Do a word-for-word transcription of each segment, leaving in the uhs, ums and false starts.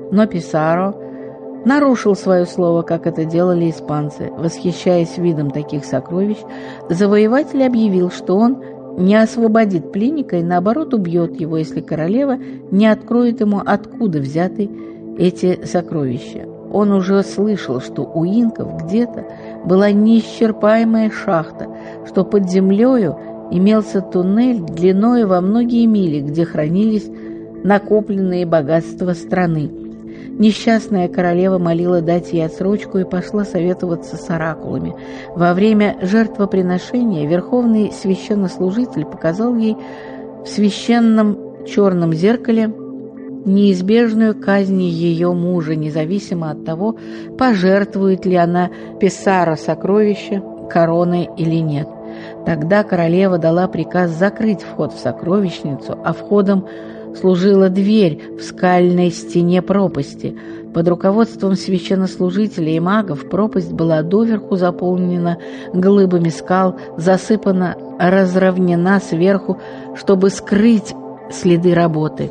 Но Писаро нарушил свое слово, как это делали испанцы. Восхищаясь видом таких сокровищ, завоеватель объявил, что он не освободит пленника и, наоборот, убьет его, если королева не откроет ему, откуда взяты эти сокровища. Он уже слышал, что у инков где-то была неисчерпаемая шахта, что под землею имелся туннель длиной во многие мили, где хранились накопленные богатства страны. Несчастная королева молила дать ей отсрочку и пошла советоваться с оракулами. Во время жертвоприношения верховный священнослужитель показал ей в священном черном зеркале неизбежную казнь ее мужа, независимо от того, пожертвует ли она Писаро сокровища короной или нет. Тогда королева дала приказ закрыть вход в сокровищницу, а входом служила дверь в скальной стене пропасти. Под руководством священнослужителей и магов пропасть была доверху заполнена глыбами скал, засыпана, разровнена сверху, чтобы скрыть следы работы.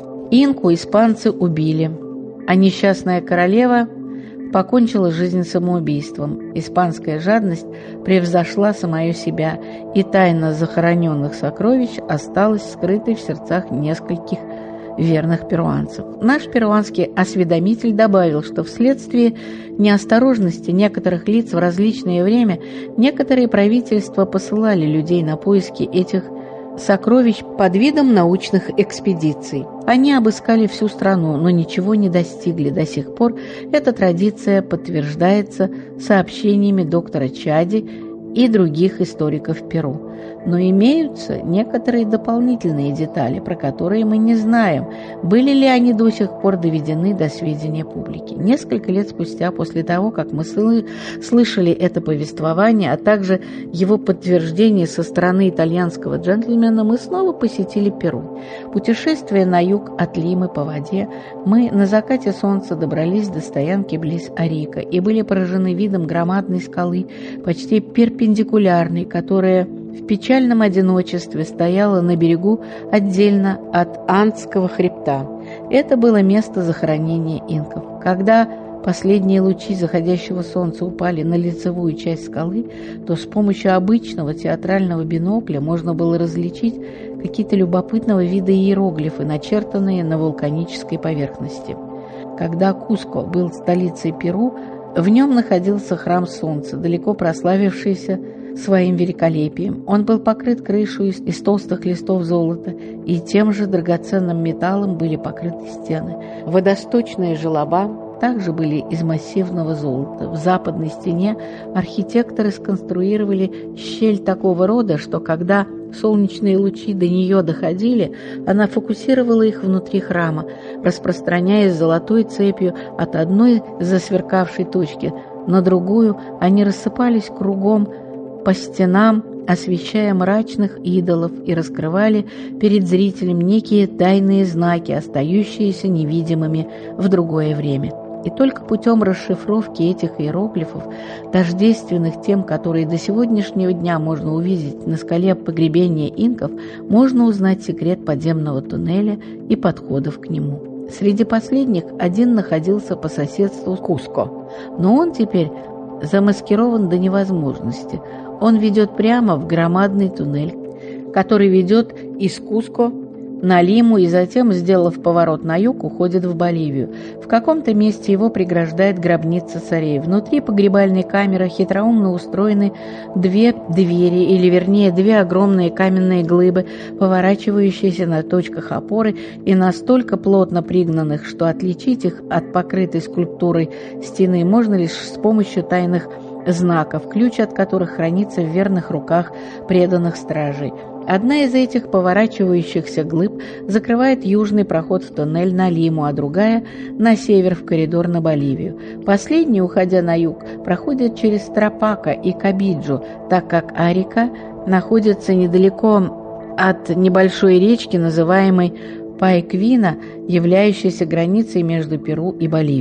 Инку испанцы убили, а несчастная королева покончила жизнь самоубийством. Испанская жадность превзошла самую себя, и тайна захороненных сокровищ осталась скрытой в сердцах нескольких верных перуанцев. Наш перуанский осведомитель добавил, что вследствие неосторожности некоторых лиц в различное время некоторые правительства посылали людей на поиски этих сокровищ под видом научных экспедиций. Они обыскали всю страну, но ничего не достигли. До сих пор эта традиция подтверждается сообщениями доктора Чади и других историков Перу. Но имеются некоторые дополнительные детали, про которые мы не знаем, были ли они до сих пор доведены до сведения публики. Несколько лет спустя, после того, как мы слышали это повествование, а также его подтверждение со стороны итальянского джентльмена, мы снова посетили Перу. Путешествуя на юг от Лимы по воде, мы на закате солнца добрались до стоянки близ Арика и были поражены видом громадной скалы, почти перпендикулярной, которая в печальном одиночестве стояла на берегу отдельно от Андского хребта. Это было место захоронения инков. Когда последние лучи заходящего солнца упали на лицевую часть скалы, то с помощью обычного театрального бинокля можно было различить какие-то любопытного вида иероглифы, начертанные на вулканической поверхности. Когда Куско был столицей Перу, в нем находился храм Солнца, далеко прославившийся своим великолепием. Он был покрыт крышей из, из толстых листов золота, и тем же драгоценным металлом были покрыты стены. Водосточные желоба также были из массивного золота. В западной стене архитекторы сконструировали щель такого рода, что когда солнечные лучи до нее доходили, она фокусировала их внутри храма, распространяясь золотой цепью от одной засверкавшей точки на другую. Они рассыпались кругом по стенам, освещая мрачных идолов, и раскрывали перед зрителем некие тайные знаки, остающиеся невидимыми в другое время. И только путем расшифровки этих иероглифов, тождественных тем, которые до сегодняшнего дня можно увидеть на скале погребения инков, можно узнать секрет подземного туннеля и подходов к нему. Среди последних один находился по соседству с Куско, но он теперь замаскирован до невозможности. Он ведет прямо в громадный туннель, который ведет из Куско на Лиму и затем, сделав поворот на юг, уходит в Боливию. В каком-то месте его преграждает гробница царей. Внутри погребальной камеры хитроумно устроены две двери, или вернее две огромные каменные глыбы, поворачивающиеся на точках опоры и настолько плотно пригнанных, что отличить их от покрытой скульптурой стены можно лишь с помощью тайных знаков, ключ от которых хранится в верных руках преданных стражей. Одна из этих поворачивающихся глыб закрывает южный проход в туннель на Лиму, а другая – на север в коридор на Боливию. Последний, уходя на юг, проходит через Тропака и Кабиджу, так как Арика находится недалеко от небольшой речки, называемой Пайквина, являющейся границей между Перу и Боливией.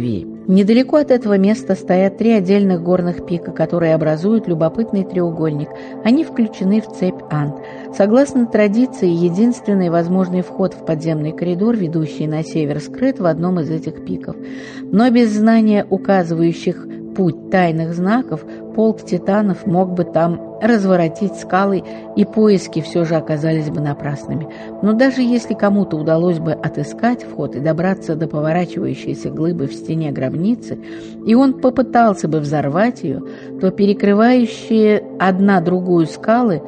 Недалеко от этого места стоят три отдельных горных пика, которые образуют любопытный треугольник. Они включены в цепь Анд. Согласно традиции, единственный возможный вход в подземный коридор, ведущий на север, скрыт в одном из этих пиков. Но без знания указывающих путь тайных знаков полк титанов мог бы там разворотить скалы, и поиски все же оказались бы напрасными. Но даже если кому-то удалось бы отыскать вход и добраться до поворачивающейся глыбы в стене гробницы, и он попытался бы взорвать ее, то перекрывающие одна другую скалы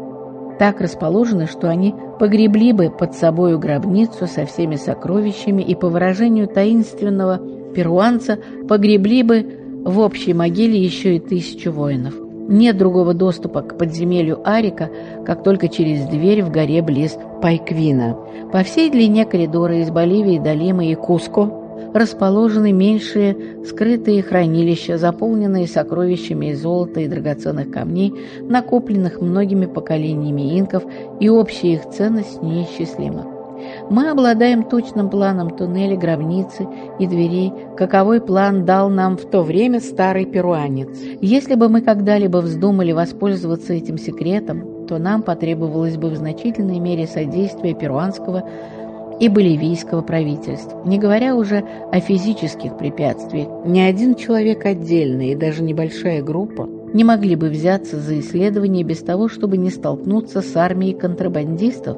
так расположены, что они погребли бы под собою гробницу со всеми сокровищами и, по выражению таинственного перуанца, погребли бы в общей могиле еще и тысячу воинов. Нет другого доступа к подземелью Арика, как только через дверь в горе близ Пайквина. По всей длине коридора из Боливии до Лимы и Куско расположены меньшие скрытые хранилища, заполненные сокровищами из золота и драгоценных камней, накопленных многими поколениями инков, и общая их ценность неисчислима. Мы обладаем точным планом туннеля, гробницы и дверей, каковой план дал нам в то время старый перуанец. Если бы мы когда-либо вздумали воспользоваться этим секретом, то нам потребовалось бы в значительной мере содействие перуанского и боливийского правительств, не говоря уже о физических препятствиях. Ни один человек отдельно и даже небольшая группа не могли бы взяться за исследование без того, чтобы не столкнуться с армией контрабандистов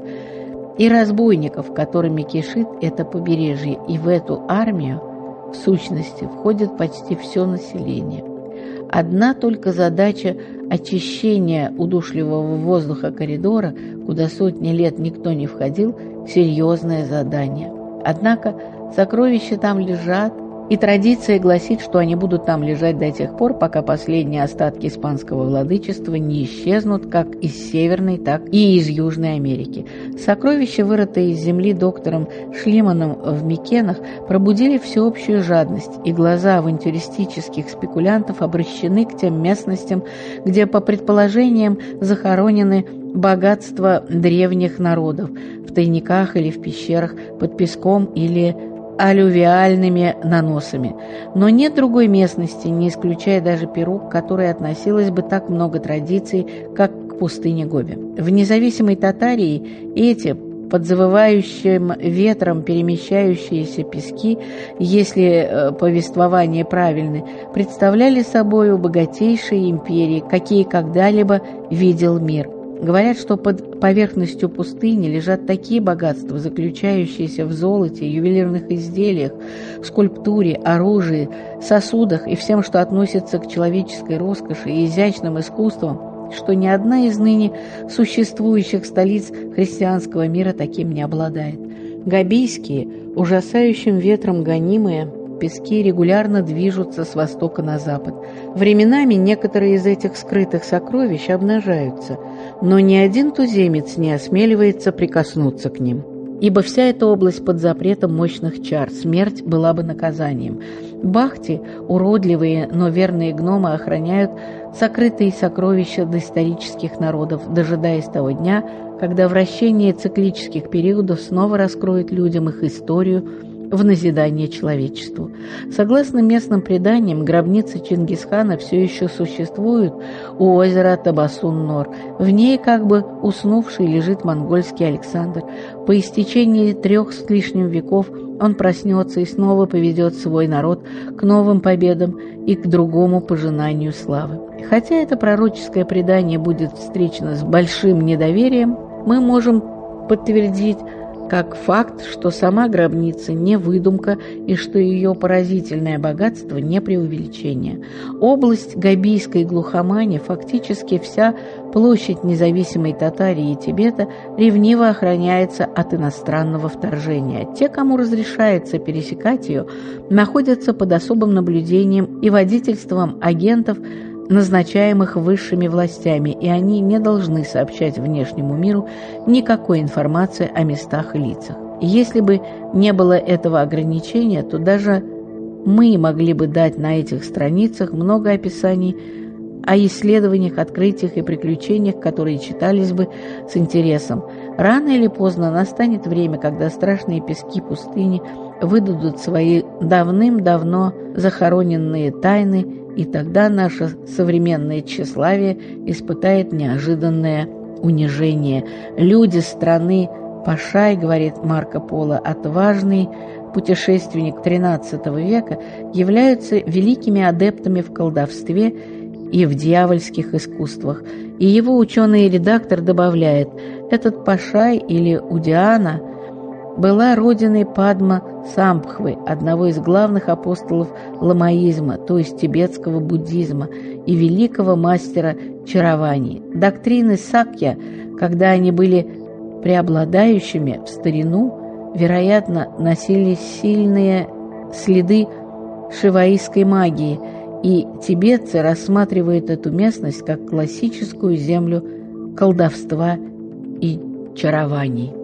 и разбойников, которыми кишит это побережье, и в эту армию, в сущности, входит почти все население. Одна только задача очищения удушливого воздуха коридора, куда сотни лет никто не входил, серьезное задание. Однако сокровища там лежат, и традиция гласит, что они будут там лежать до тех пор, пока последние остатки испанского владычества не исчезнут как из Северной, так и из Южной Америки. Сокровища, вырытые из земли доктором Шлиманом в Микенах, пробудили всеобщую жадность, и глаза авантюристических спекулянтов обращены к тем местностям, где, по предположениям, захоронены богатства древних народов, в тайниках или в пещерах, под песком или алювиальными наносами. Но нет другой местности, не исключая даже Перу, к которой относилось бы так много традиций, как к пустыне Гоби. В независимой Татарии эти, под завывающим ветром перемещающиеся пески, если э, повествования правильны, представляли собою богатейшие империи, какие когда-либо видел мир. Говорят, что под поверхностью пустыни лежат такие богатства, заключающиеся в золоте, ювелирных изделиях, скульптуре, оружии, сосудах и всем, что относится к человеческой роскоши и изящным искусствам, что ни одна из ныне существующих столиц христианского мира таким не обладает. Габийские, ужасающим ветром гонимые, пески регулярно движутся с востока на запад. Временами некоторые из этих скрытых сокровищ обнажаются, но ни один туземец не осмеливается прикоснуться к ним, ибо вся эта область под запретом мощных чар, смерть была бы наказанием. Бахти, уродливые, но верные гномы, охраняют сокрытые сокровища доисторических народов, дожидаясь того дня, когда вращение циклических периодов снова раскроет людям их историю в назидание человечеству. Согласно местным преданиям, гробница Чингисхана все еще существует у озера Табасун-Нор. В ней, как бы уснувший, лежит монгольский Александр. По истечении трех с лишним веков он проснется и снова поведет свой народ к новым победам и к другому пожинанию славы. Хотя это пророческое предание будет встречено с большим недоверием, мы можем подтвердить как факт, что сама гробница не выдумка и что ее поразительное богатство не преувеличение. Область Габийской глухомани, фактически вся площадь независимой Татарии и Тибета, ревниво охраняется от иностранного вторжения. Те, кому разрешается пересекать ее, находятся под особым наблюдением и водительством агентов, назначаемых высшими властями, и они не должны сообщать внешнему миру никакой информации о местах и лицах. Если бы не было этого ограничения, то даже мы могли бы дать на этих страницах много описаний о исследованиях, открытиях и приключениях, которые читались бы с интересом. Рано или поздно настанет время, когда страшные пески пустыни выдадут свои давным-давно захороненные тайны, и тогда наше современное тщеславие испытает неожиданное унижение. Люди страны Пашай, говорит Марко Поло, отважный путешественник тринадцатого века, являются великими адептами в колдовстве и в дьявольских искусствах. И его ученый-редактор добавляет: этот Пашай или Удиана была родиной Падма Самбхвы, одного из главных апостолов ламаизма, то есть тибетского буддизма, и великого мастера чарований. Доктрины Сакья, когда они были преобладающими в старину, вероятно, носили сильные следы шиваистской магии, и тибетцы рассматривают эту местность как классическую землю колдовства и чарований.